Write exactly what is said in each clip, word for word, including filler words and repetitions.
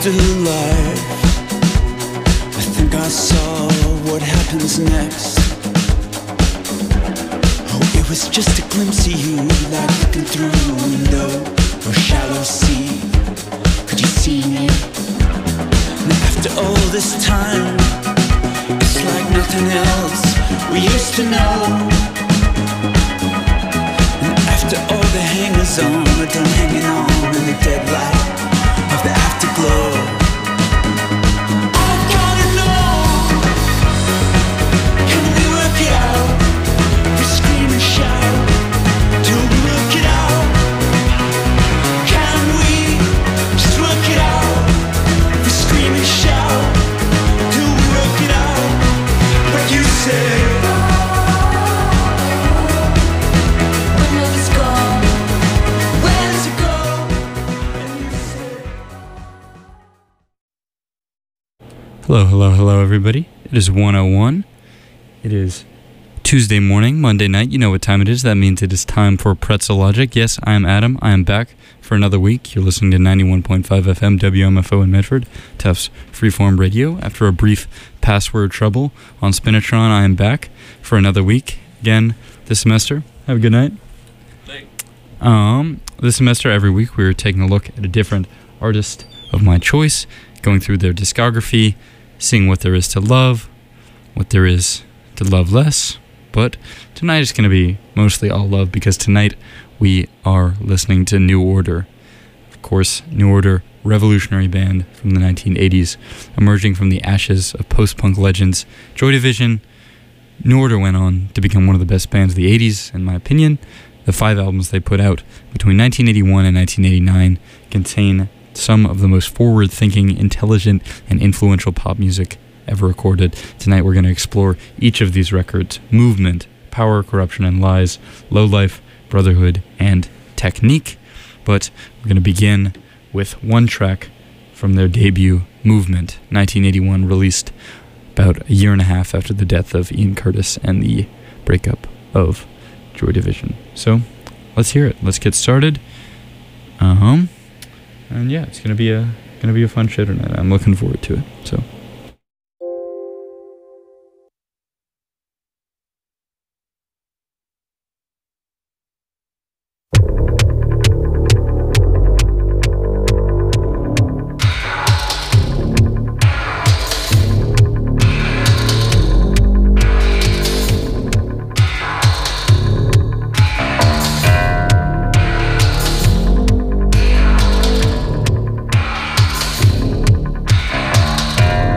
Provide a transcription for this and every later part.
still alive. I think I saw what happens next. Oh, it was just a glimpse of you, like looking through a window or shallow sea. Could you see me? And after all this time, it's like nothing else we used to know. And after all the hangers-on are done hanging on in the dead light of the afterglow, I gotta know, can we work it out? We scream and shout till we work it out. Can we just work it out? We scream and shout till we work it out. But you say, when love is gone, where does it go? And you say, Hello, hello, hello, everybody. It is one oh one. It is Tuesday morning, Monday night. You know what time it is. That means it is time for Pretzel Logic. Yes, I am Adam. I am back for another week. You're listening to ninety-one point five F M W M F O in Medford, Tufts Freeform Radio. After a brief password trouble on Spinatron, I am back for another week again this semester. Have a good night. Um, this semester, every week, we're taking a look at a different artist of my choice, going through their discography, seeing what there is to love, what there is to love less. But tonight is going to be mostly all love, because tonight we are listening to New Order. Of course, New Order, revolutionary band from the nineteen eighties, emerging from the ashes of post-punk legends Joy Division. New Order went on to become one of the best bands of the eighties, in my opinion. The five albums they put out between nineteen eighty-one and nineteen eighty-nine contain some of the most forward-thinking, intelligent, and influential pop music ever recorded. Tonight we're going to explore each of these records: Movement, Power, Corruption, and Lies, Low Life, Brotherhood, and Technique. But we're going to begin with one track from their debut, Movement, nineteen eighty-one, released about a year and a half after the death of Ian Curtis and the breakup of Joy Division. So let's hear it. Let's get started. Um, and yeah, it's gonna be a gonna be a fun show tonight. I'm looking forward to it. So. We'll be right back.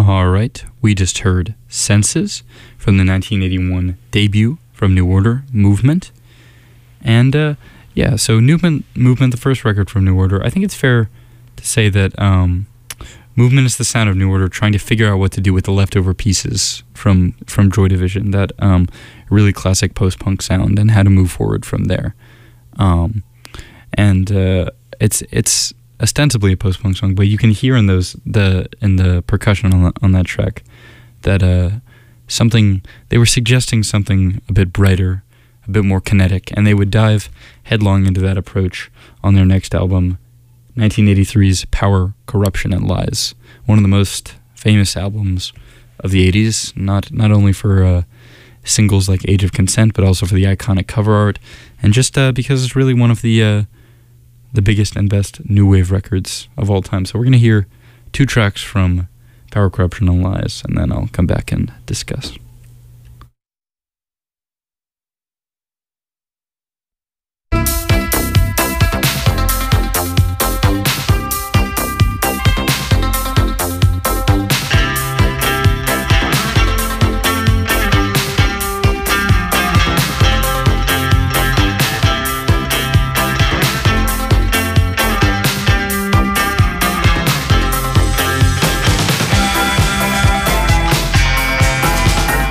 All right, we just heard Senses from the nineteen eighty-one debut from New Order, Movement. And uh, yeah, so Movement, Movement, the first record from New Order, I think it's fair to say that um, Movement is the sound of New Order trying to figure out what to do with the leftover pieces from, from Joy Division, that um, really classic post-punk sound, and how to move forward from there. Um, and uh, it's it's ostensibly a post-punk song, but you can hear in those the in the percussion on the, on that track that uh, something they were suggesting something a bit brighter, a bit more kinetic, and they would dive headlong into that approach on their next album, nineteen eighty-three's Power, Corruption, and Lies, one of the most famous albums of the eighties, not not only for uh, singles like Age of Consent, but also for the iconic cover art, and just uh, because it's really one of the uh, the biggest and best new wave records of all time. So we're going to hear two tracks from Power, Corruption, and Lies, and then I'll come back and discuss. We'll be right back.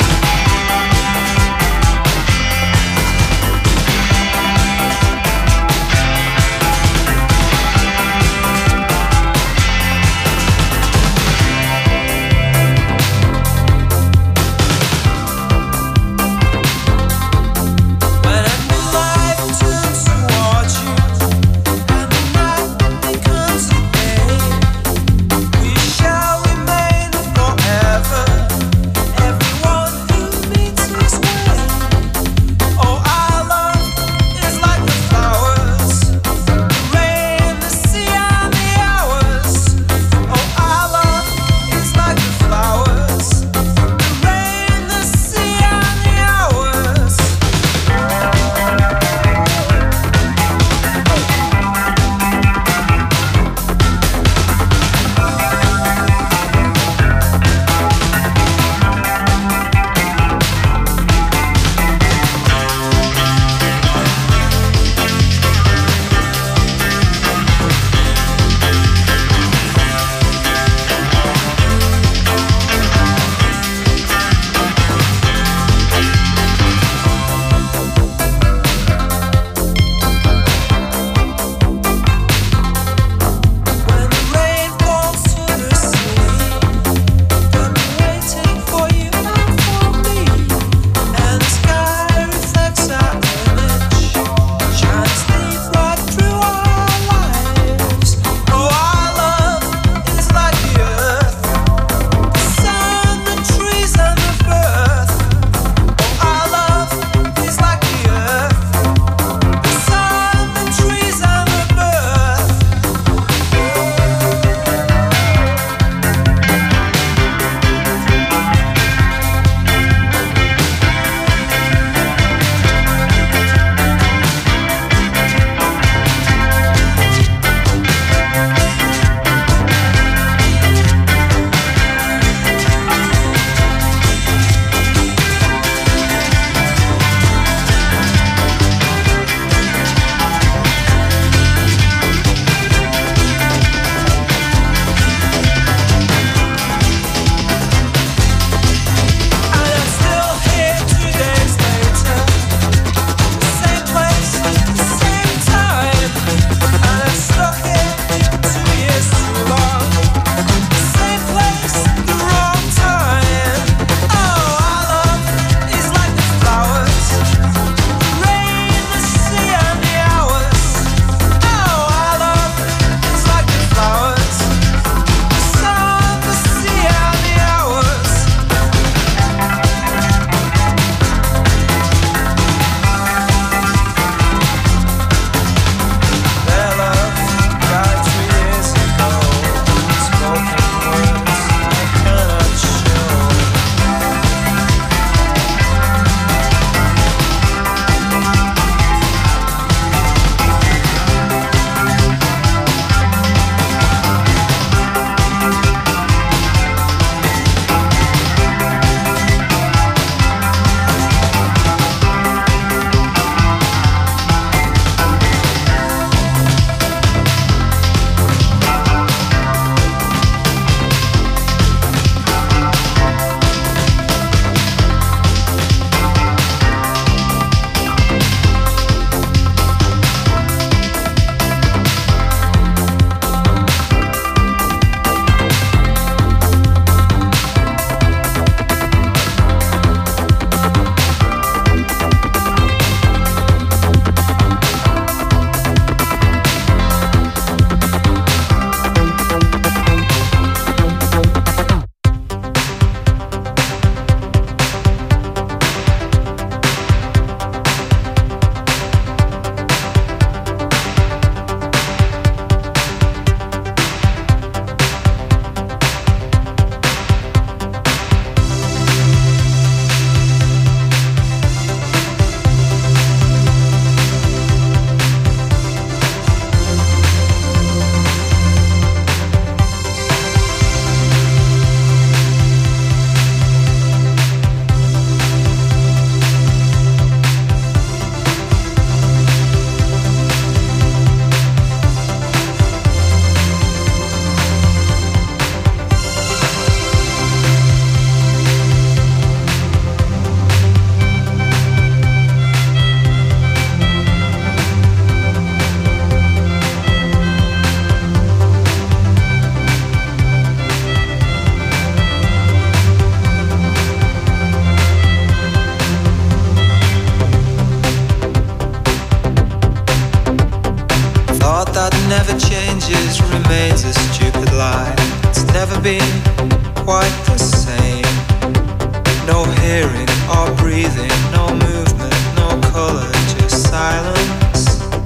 quite the same. No hearing or breathing, no movement, no color, just silence.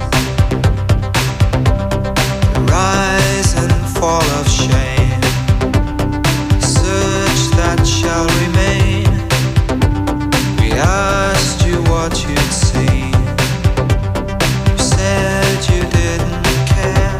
The rise and fall of shame, search that shall remain. We asked you what you'd seen. You said you didn't care.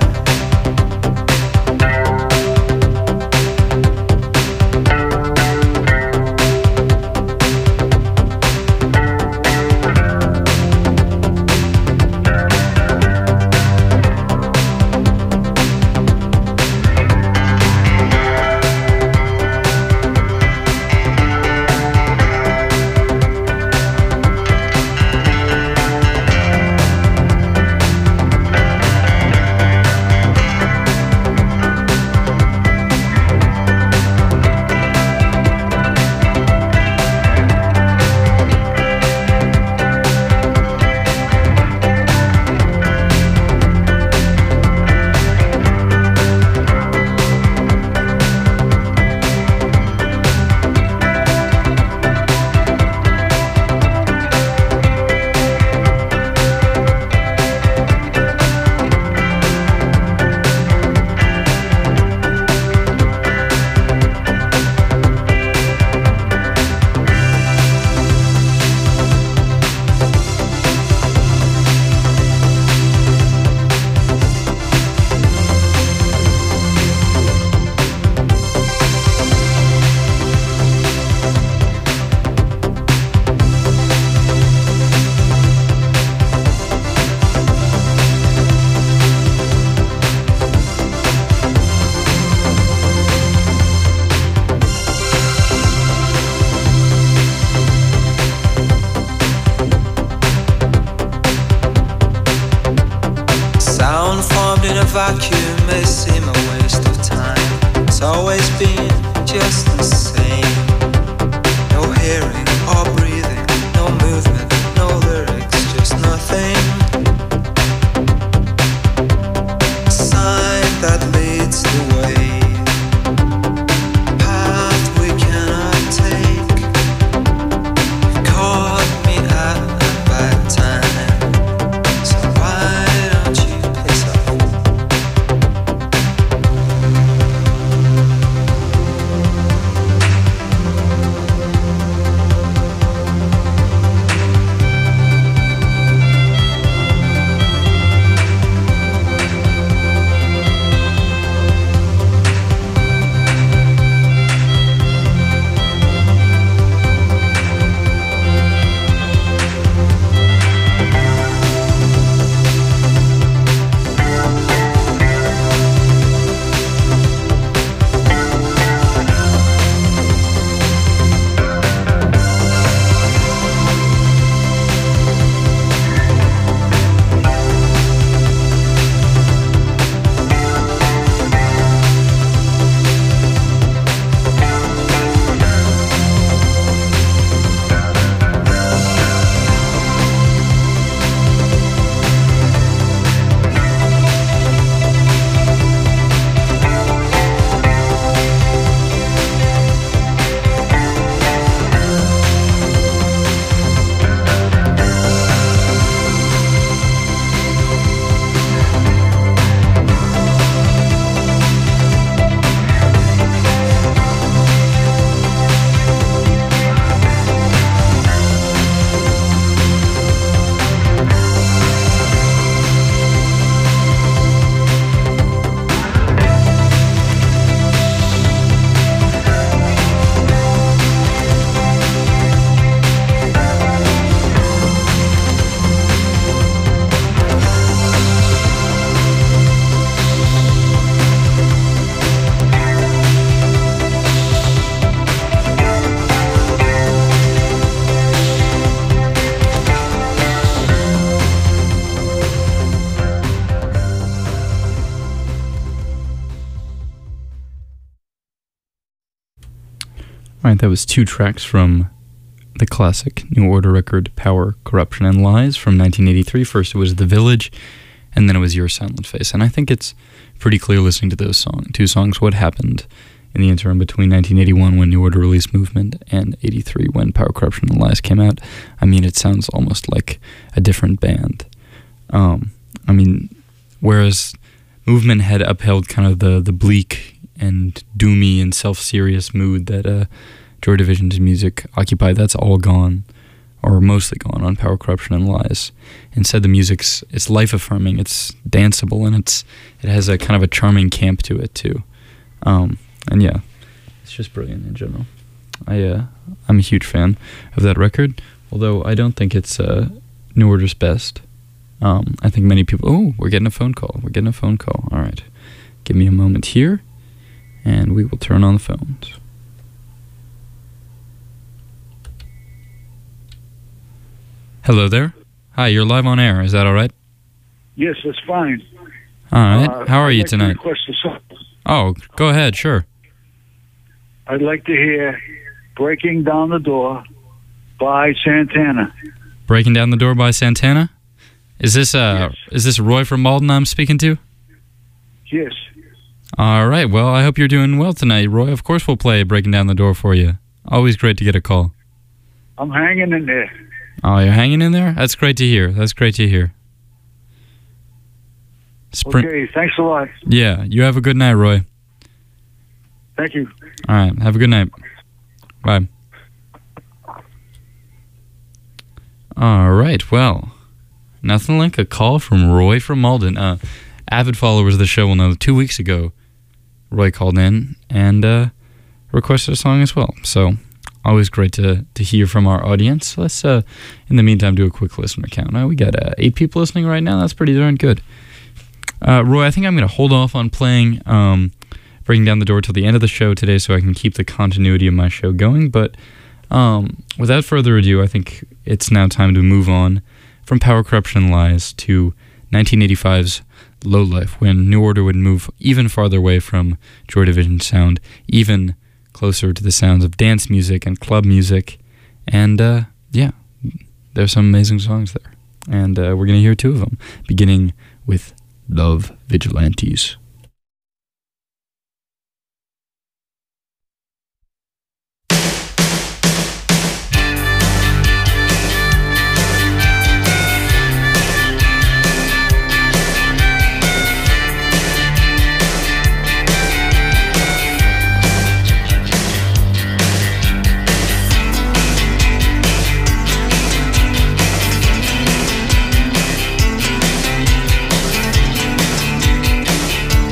Vacuum may seem a waste of time. It's always been just the same. No hearing or breathing, no movement, no lyrics, just nothing. A sign that leads the way, path we cannot take. You caught me at a bad time, so why don't you piss off? Alright, that was two tracks from the classic New Order record Power, Corruption, and Lies from nineteen eighty-three. First it was The Village, and then it was Your Silent Face. And I think it's pretty clear listening to those song, two songs what happened in the interim between nineteen eighty-one, when New Order released Movement, and eighty-three, when Power, Corruption, and Lies came out. I mean, it sounds almost like a different band. Um, I mean, whereas Movement had upheld kind of the, the bleak and doomy and self-serious mood that uh, Joy Division's music occupied, that's all gone, or mostly gone, on Power, Corruption, and Lies. Instead, the music's it's life-affirming, it's danceable, and it's it has a kind of a charming camp to it, too. Um, and yeah, it's just brilliant in general. I, uh, I'm a huge fan of that record, although I don't think it's uh, New Order's best. Um, I think many people... Oh, we're getting a phone call. We're getting a phone call. All right. Give me a moment here, and we will turn on the phones. Hello there. Hi, you're live on air. Is that all right? Yes, that's fine. All right. Uh, How are I'd you like tonight? To request a song. Oh, go ahead. Sure. I'd like to hear "Breaking Down the Door" by Santana. Breaking Down the Door by Santana? Is this uh Yes. is this Roy from Malden I'm speaking to? Yes. All right. Well, I hope you're doing well tonight, Roy. Of course we'll play Breaking Down the Door for you. Always great to get a call. I'm hanging in there. Oh, you're hanging in there? That's great to hear. That's great to hear. Spring- Okay, thanks a lot. Yeah, you have a good night, Roy. Thank you. All right, have a good night. Bye. All right, well, nothing like a call from Roy from Malden. Uh, avid followers of the show will know two weeks ago, Roy called in and uh, requested a song as well. So, always great to, to hear from our audience. Let's, uh, in the meantime, do a quick listener count. Uh, we got uh, eight people listening right now. That's pretty darn good. Uh, Roy, I think I'm going to hold off on playing um, Breaking Down the Door till the end of the show today so I can keep the continuity of my show going. But um, without further ado, I think it's now time to move on from Power, Corruption, and Lies to nineteen eighty-five's Low Life, when New Order would move even farther away from Joy Division's sound, even closer to the sounds of dance music and club music. And uh, yeah, there's some amazing songs there. And uh, we're going to hear two of them, beginning with Love Vigilantes. Love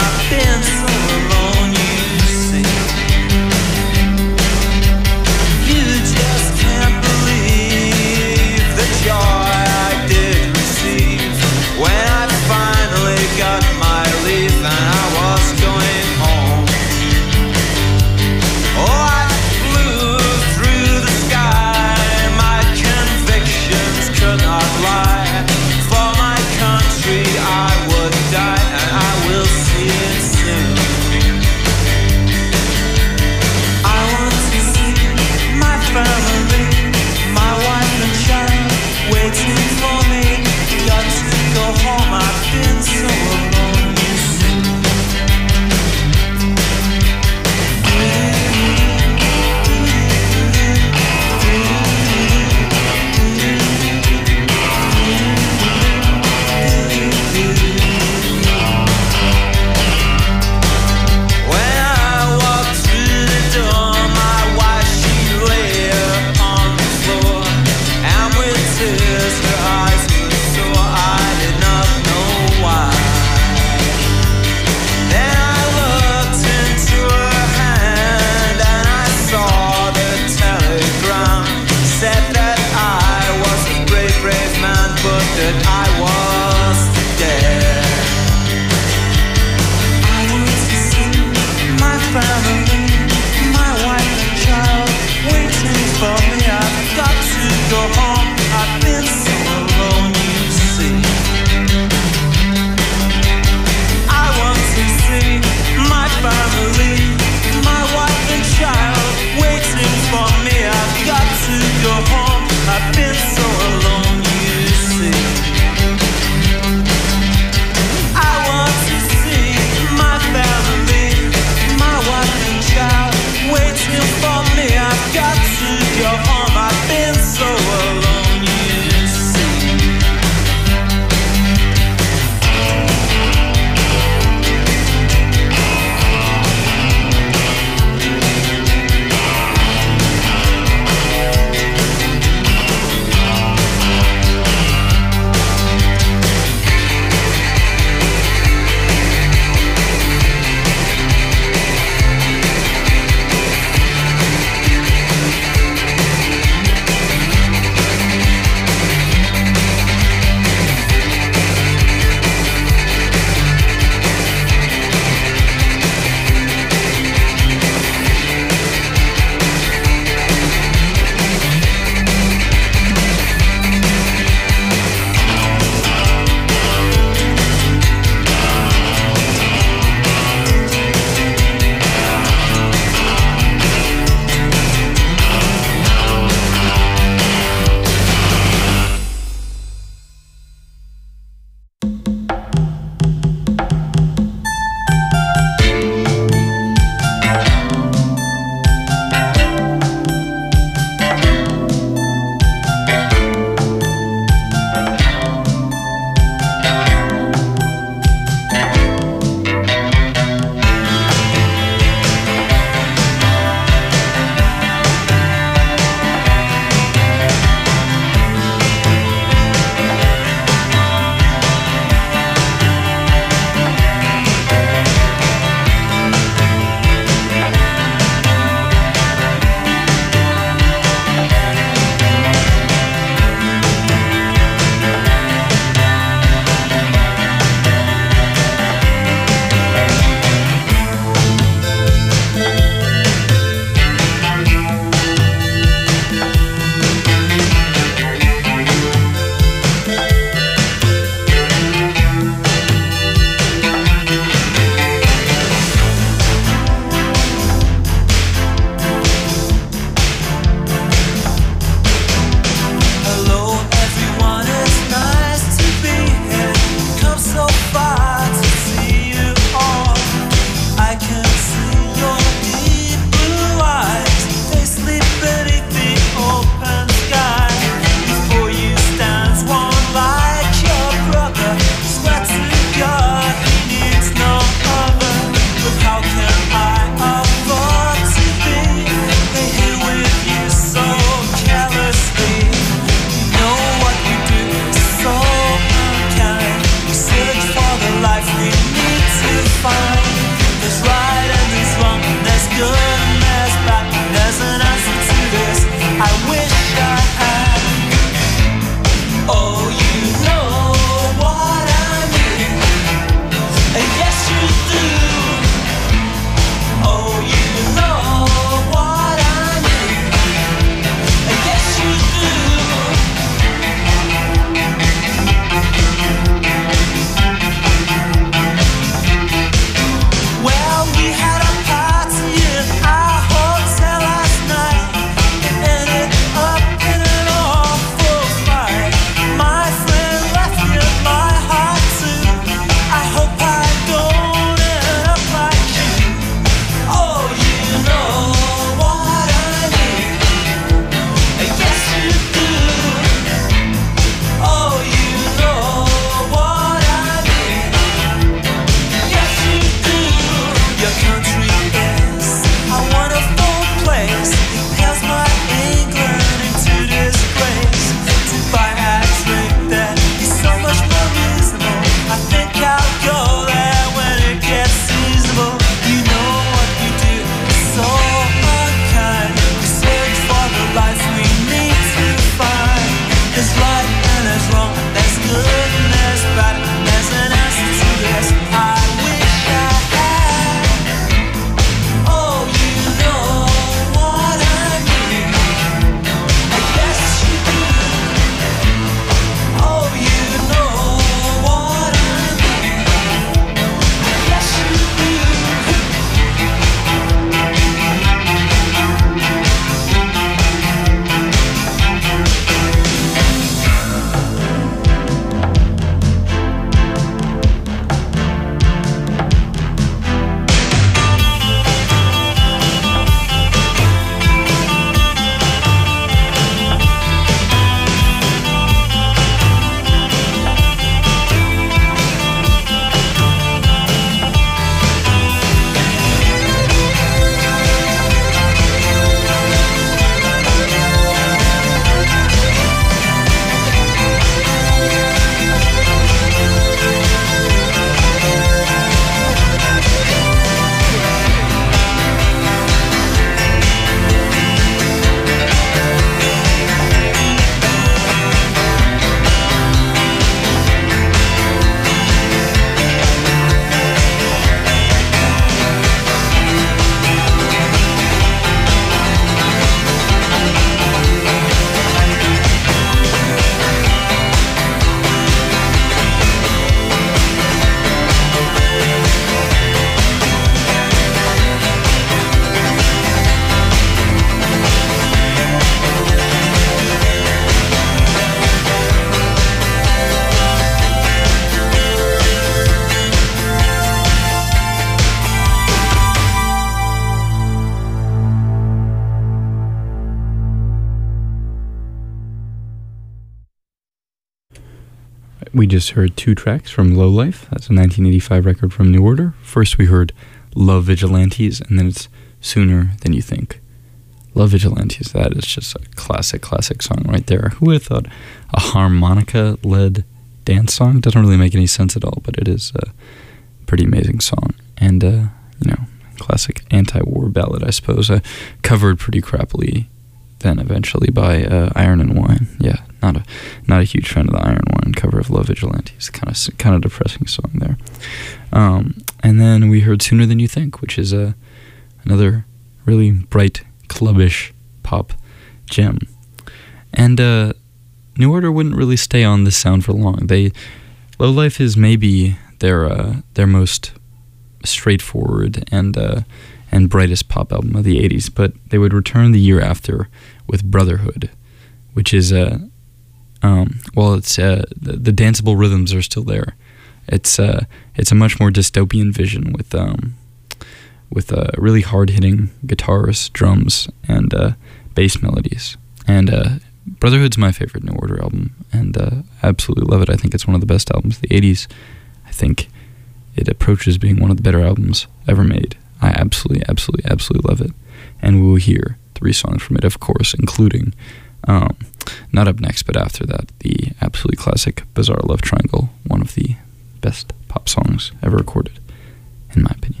We just heard two tracks from Low Life. That's a nineteen eighty-five record from New Order. First we heard Love Vigilantes, and then it's Sooner Than You Think. Love Vigilantes, that is just a classic, classic song right there. Who would have thought a harmonica-led dance song? Doesn't really make any sense at all, but it is a pretty amazing song. And, uh, you know, classic anti-war ballad, I suppose. Uh, covered pretty crappily then eventually by uh, Iron and Wine. Yeah, not a not a huge fan of the Iron and Wine cover of Love Vigilantes. Kind of kind of depressing song there. Um, and then we heard Sooner Than You Think, which is uh, another really bright, clubbish pop gem. And uh, New Order wouldn't really stay on this sound for long. They Low Life is maybe their uh, their most straightforward and uh, and brightest pop album of the eighties, but they would return the year after with Brotherhood, which is uh, um, well, it's uh, the, the danceable rhythms are still there. It's uh, it's a much more dystopian vision with um, with uh, really hard hitting guitars, drums, and uh, bass melodies. And uh, Brotherhood's my favorite New Order album, and uh, I absolutely love it. I think it's one of the best albums of the eighties. I think it approaches being one of the better albums ever made. I absolutely, absolutely, absolutely love it. And we will hear three songs from it, of course, including, um, not up next, but after that, the absolutely classic Bizarre Love Triangle, one of the best pop songs ever recorded, in my opinion.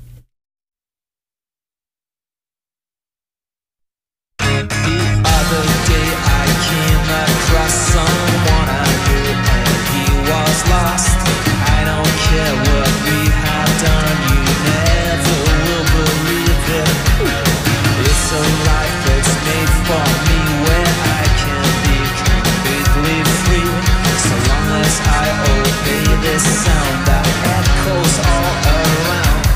The other day I came across someone I knew and he was lost. I don't care what we have done, you never will believe it. It's a life that's made for me where I can be completely free, so long as I obey this sound that echoes all around.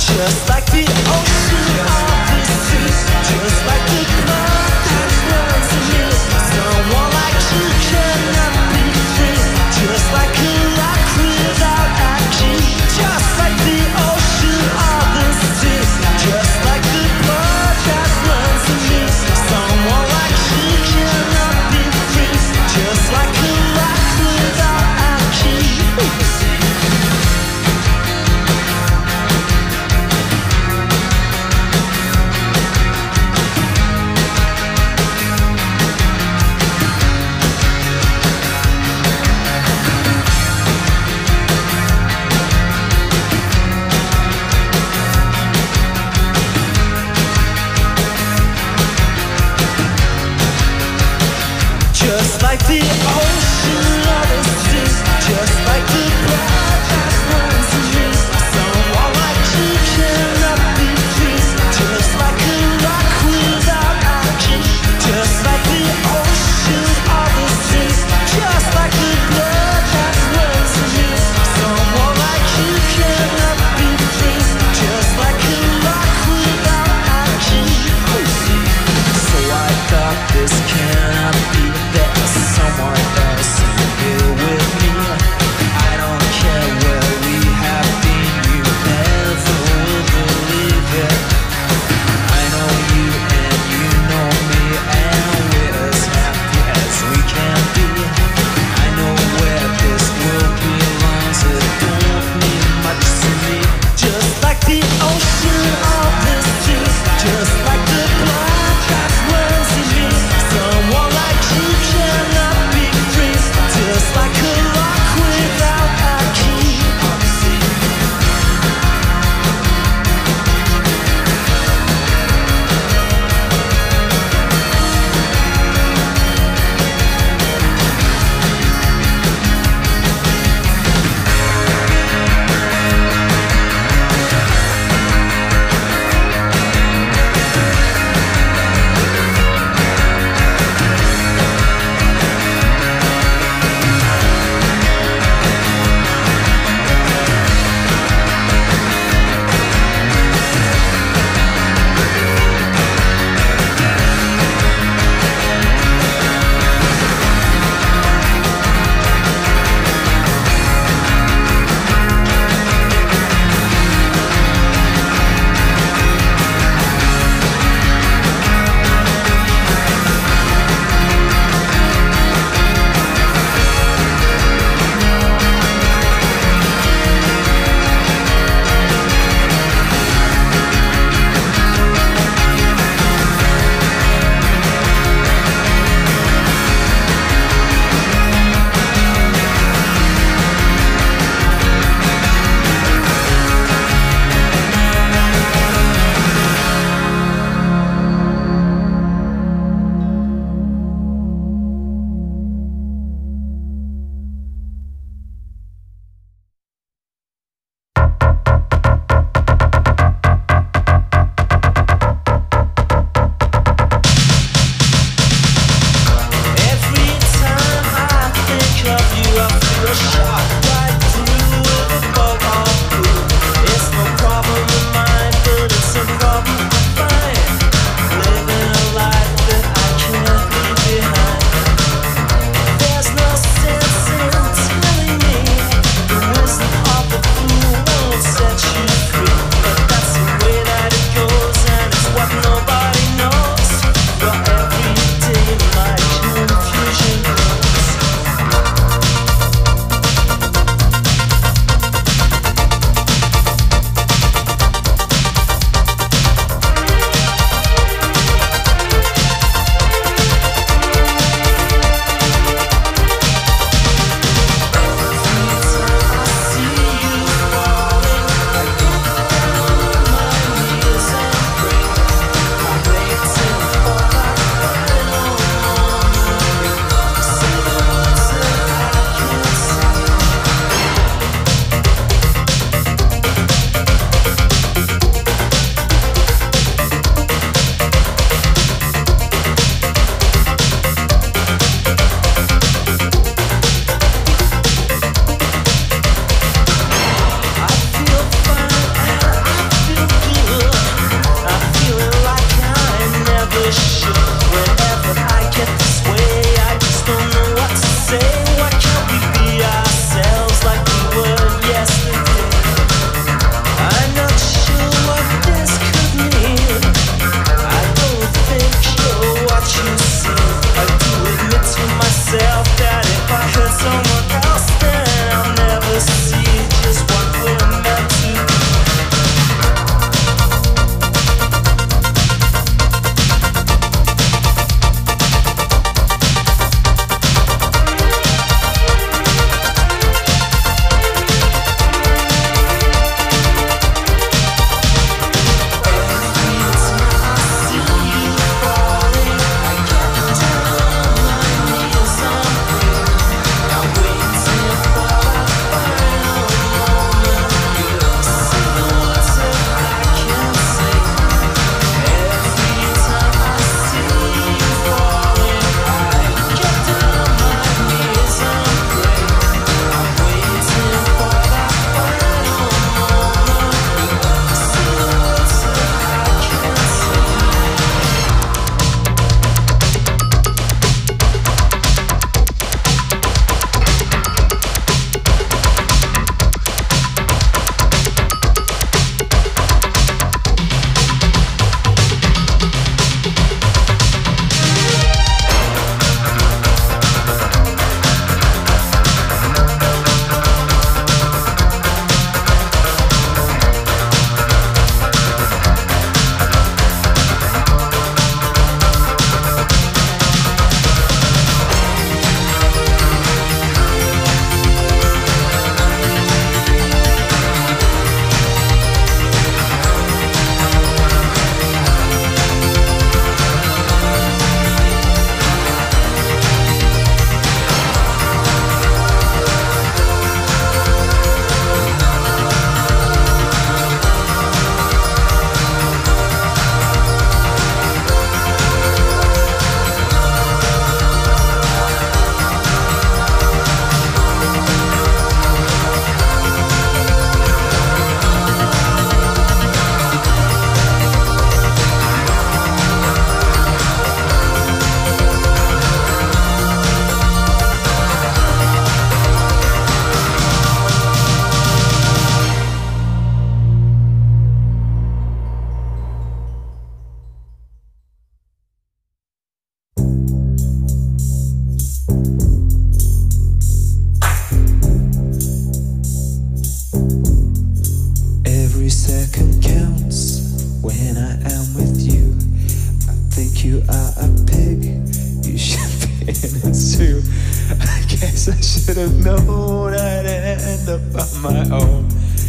should have known I'd end up on my own.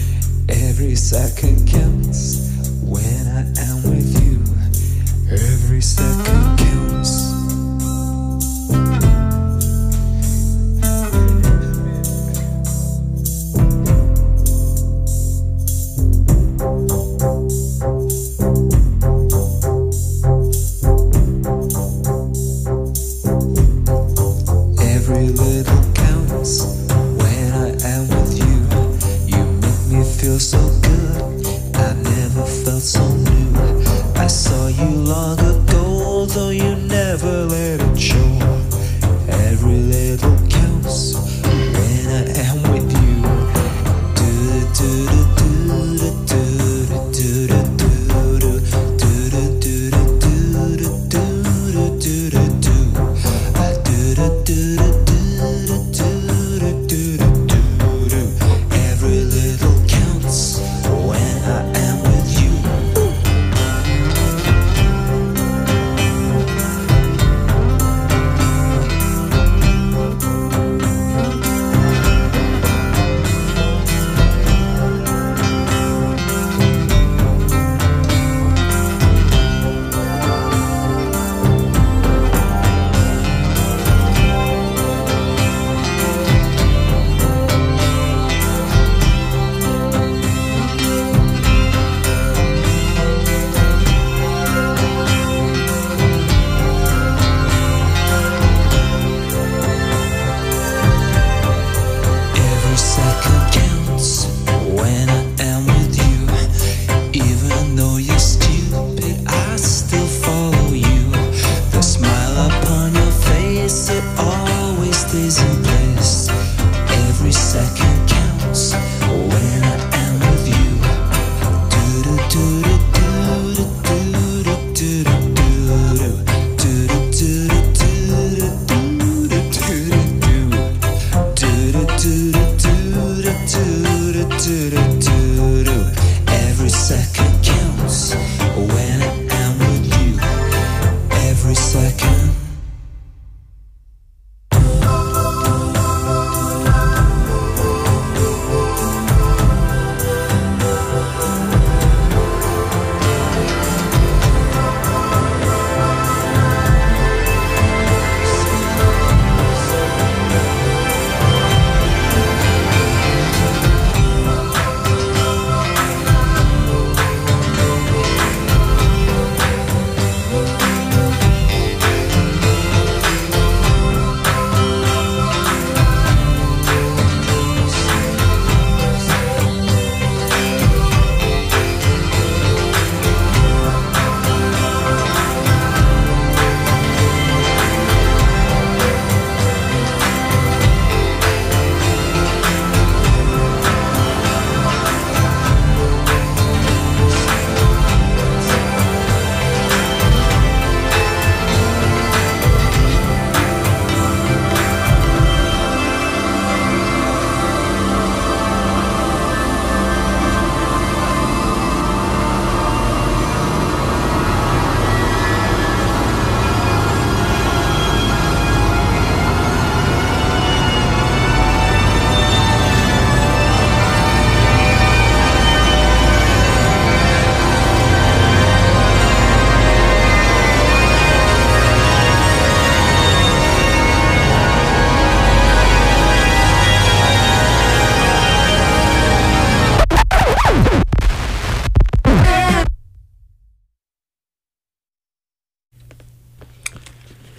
Every second counts when I am with you. Every second counts.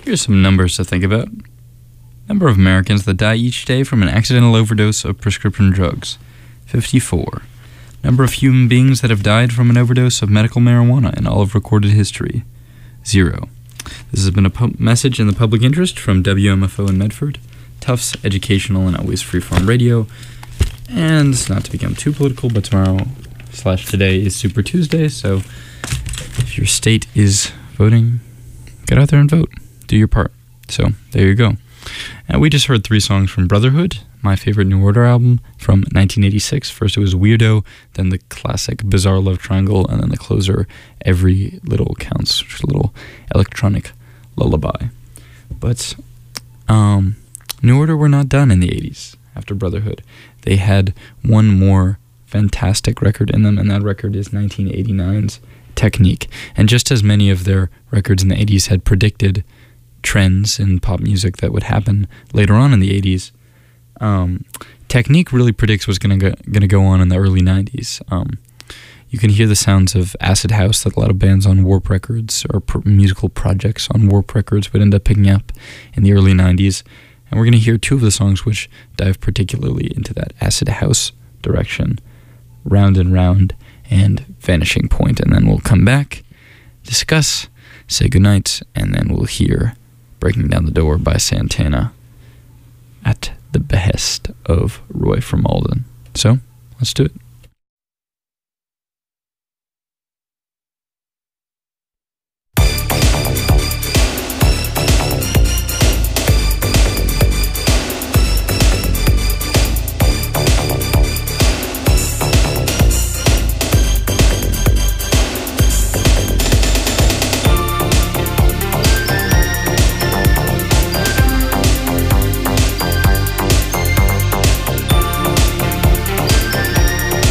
Here's some numbers to think about. Number of Americans that die each day from an accidental overdose of prescription drugs, fifty-four. Number of human beings that have died from an overdose of medical marijuana in all of recorded history, zero. This has been a pu- message in the public interest from W M F O in Medford, Tufts Educational and Always Freeform Radio. And not to become too political, but tomorrow slash today is Super Tuesday, so if your state is voting, get out there and vote. Do your part. So there you go. And we just heard three songs from Brotherhood, my favorite New Order album from nineteen eighty-six. First it was Weirdo, then the classic Bizarre Love Triangle, and then the closer, Every Little Counts, which is a little electronic lullaby. But um, New Order were not done in the eighties after Brotherhood. They had one more fantastic record in them, and that record is nineteen eighty-nine's Technique. And just as many of their records in the eighties had predicted trends in pop music that would happen later on in the eighties, um, Technique really predicts what's going to going to go on in the early nineties. Um, you can hear the sounds of acid house that a lot of bands on Warp Records or pr- musical projects on Warp Records would end up picking up in the early nineties. And we're going to hear two of the songs which dive particularly into that acid house direction, Round and Round and Vanishing Point. And then we'll come back, discuss, say goodnight, and then we'll hear Breaking Down the Door by Santana at the behest of Roy from Alden. So, let's do it. Thank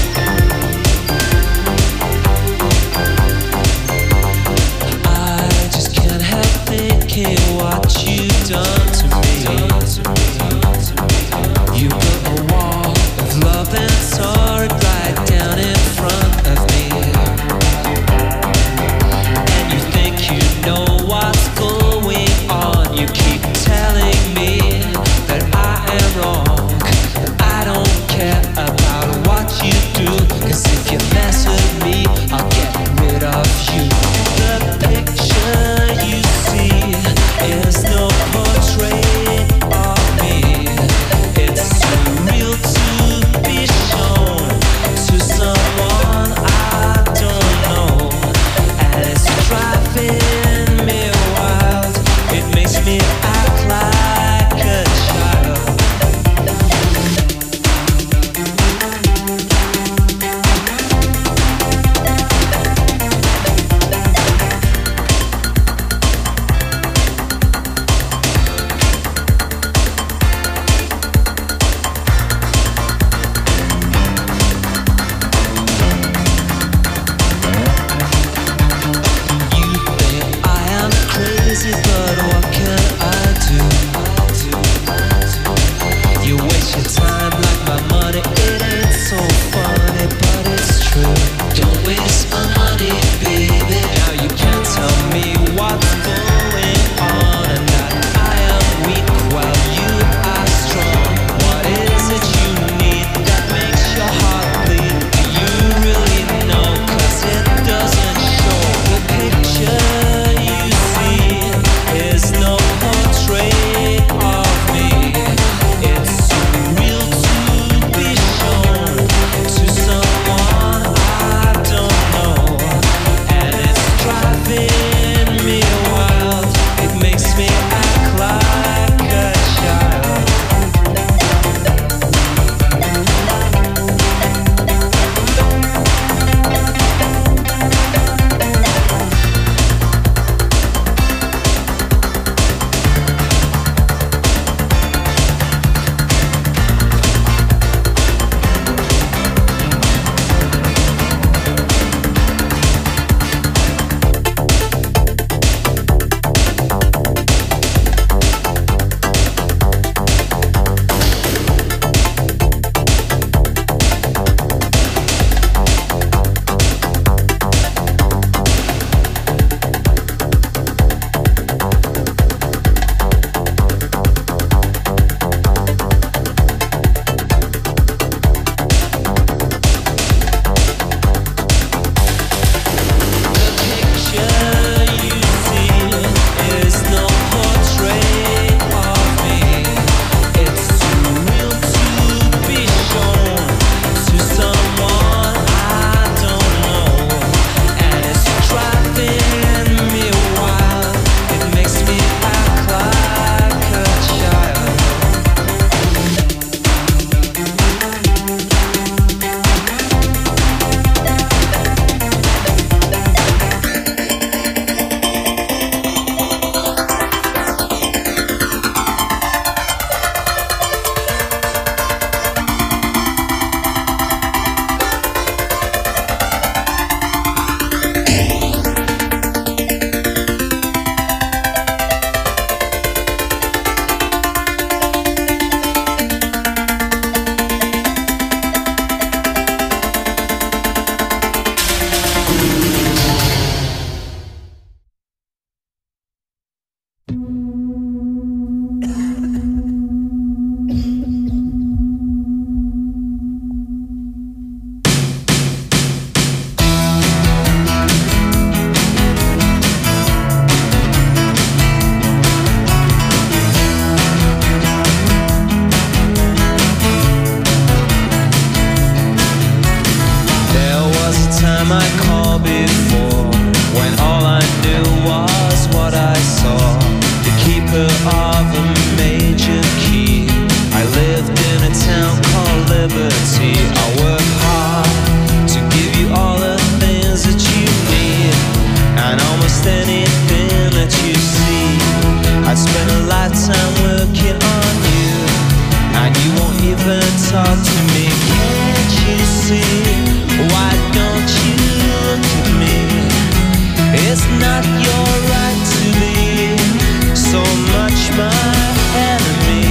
liberty. I work hard to give you all the things that you need, and almost anything that you see. I'd spend a lifetime working on you, and you won't even talk to me. Can't you see? Why don't you look at me? It's not your right to be so much my enemy.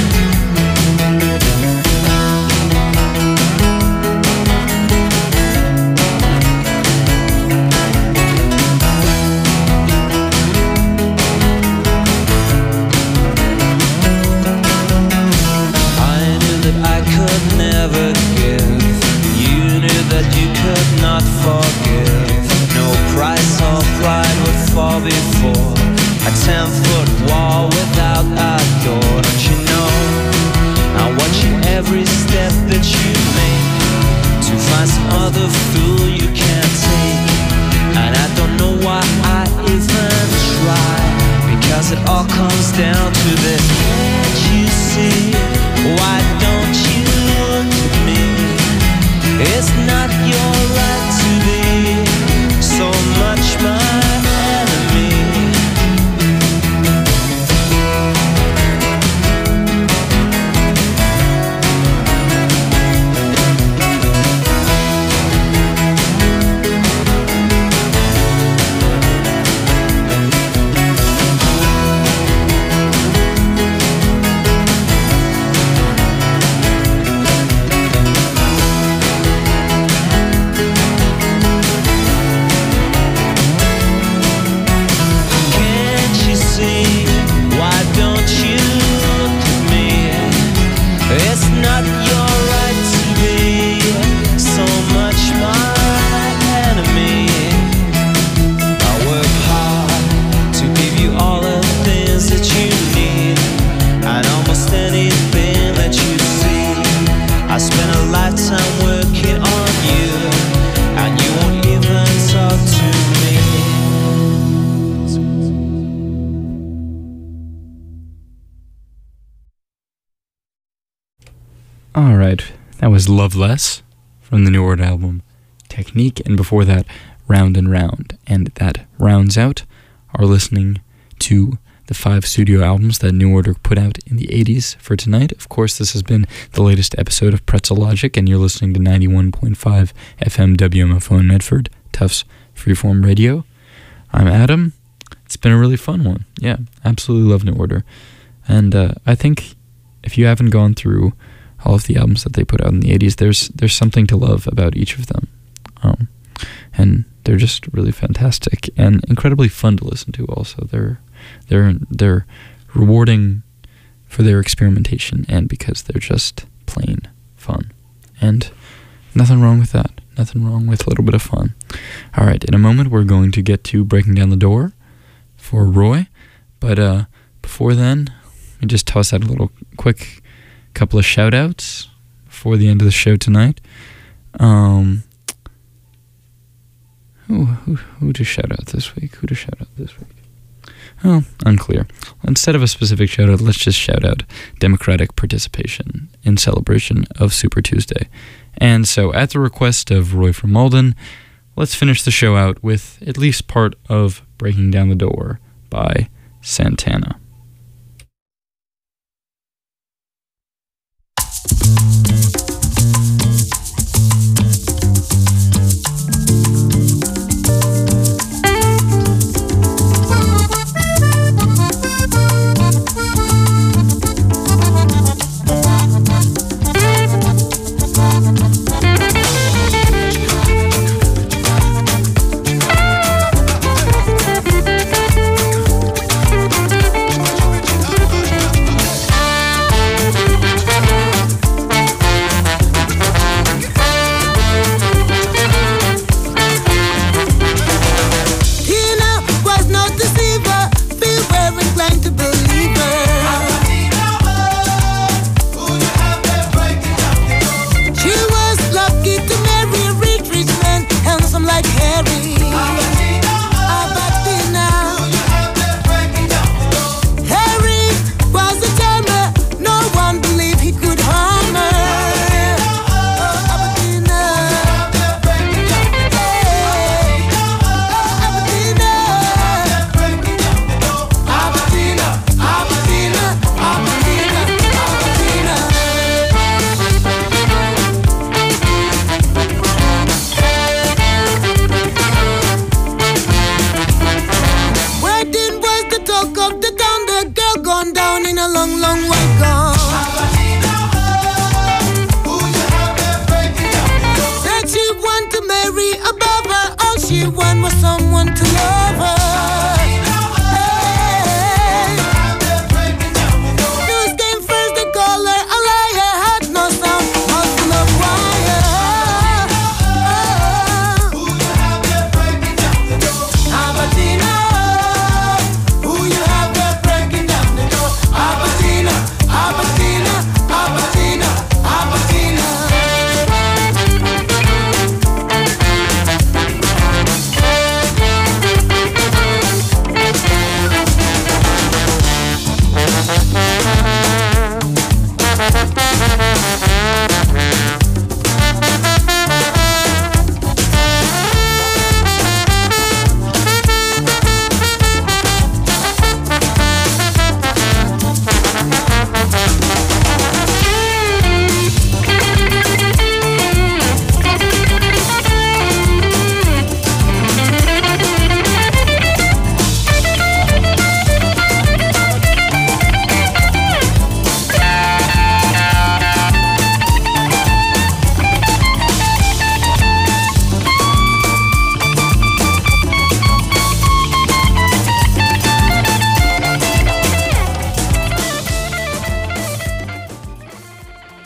I knew that I could never give. You knew that you could not forgive. No price or pride would fall before a ten-foot wall without a door. Don't you know? I'm watching every step that you make to find some other fool you can't take. And I don't know why I even try, because it all comes down to this. Can't you see? Why don't you look at me? It's not your right to be so much my enemy. Alright, that was Loveless from the New Order album Technique, and before that, Round and Round. And that rounds out our listening to the five studio albums that New Order put out in the eighties for tonight. Of course, this has been the latest episode of Pretzel Logic, and you're listening to ninety-one point five F M W M F O in Medford, Tufts Freeform Radio. I'm Adam. It's been a really fun one. Yeah, absolutely love New Order. And uh, I think if you haven't gone through all of the albums that they put out in the eighties, there's there's something to love about each of them. Um, and they're just really fantastic and incredibly fun to listen to also. They're they're they're rewarding for their experimentation and because they're just plain fun. And nothing wrong with that. Nothing wrong with a little bit of fun. All right, in a moment we're going to get to Breaking Down the Door for Roy, but uh, before then, let me just toss out a little quick couple of shout-outs before the end of the show tonight. Um, who, who, who to shout out this week? Who to shout out this week? Oh, unclear. Instead of a specific shout-out, let's just shout out democratic participation in celebration of Super Tuesday. And so, at the request of Roy from Malden, let's finish the show out with at least part of Breaking Down the Door by Santana.